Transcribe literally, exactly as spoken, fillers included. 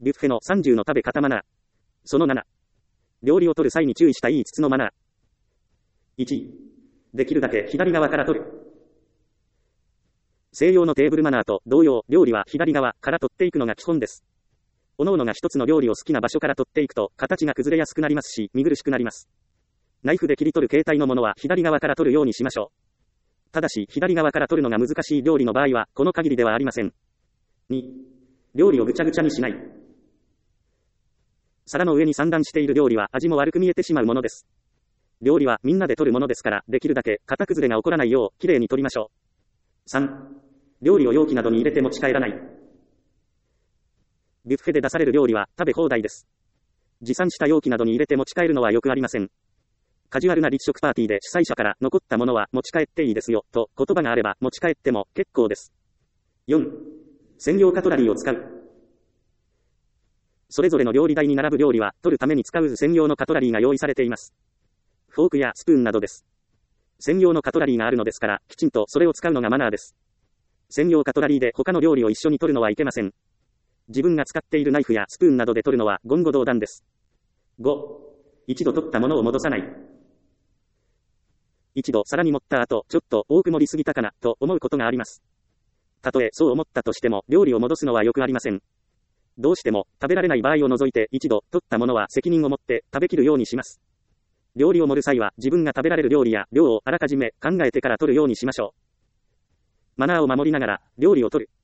ビュッフェのさんじゅうの食べ方マナー。そのなな。料理を取る際に注意したいいつつのマナー。いち. できるだけ左側から取る。西洋のテーブルマナーと同様、料理は左側から取っていくのが基本です。各々が一つの料理を好きな場所から取っていくと、形が崩れやすくなりますし、見苦しくなります。ナイフで切り取る形態のものは左側から取るようにしましょう。ただし、左側から取るのが難しい料理の場合は、この限りではありません。に. 料理をぐちゃぐちゃにしない。皿の上に散乱している料理は味も悪く見えてしまうものです。料理はみんなで取るものですから、できるだけ型崩れが起こらないよう、きれいに取りましょう。さん. 料理を容器などに入れて持ち帰らない。ビュッフェで出される料理は食べ放題です。持参した容器などに入れて持ち帰るのはよくありません。カジュアルな立食パーティーで主催者から残ったものは持ち帰っていいですよ、と言葉があれば持ち帰っても結構です。よん. 専用カトラリーを使う。それぞれの料理台に並ぶ料理は取るために使う専用のカトラリーが用意されています。フォークやスプーンなどです。専用のカトラリーがあるのですから、きちんとそれを使うのがマナーです。専用カトラリーで他の料理を一緒に取るのはいけません。自分が使っているナイフやスプーンなどで取るのは言語道断です。ご. 一度取ったものを戻さない。一度皿に盛った後、ちょっと多く盛りすぎたかな、と思うことがあります。たとえそう思ったとしても、料理を戻すのはよくありません。どうしても、食べられない場合を除いて、一度取ったものは責任を持って食べきるようにします。料理を盛る際は、自分が食べられる料理や量をあらかじめ考えてから取るようにしましょう。マナーを守りながら、料理を取る。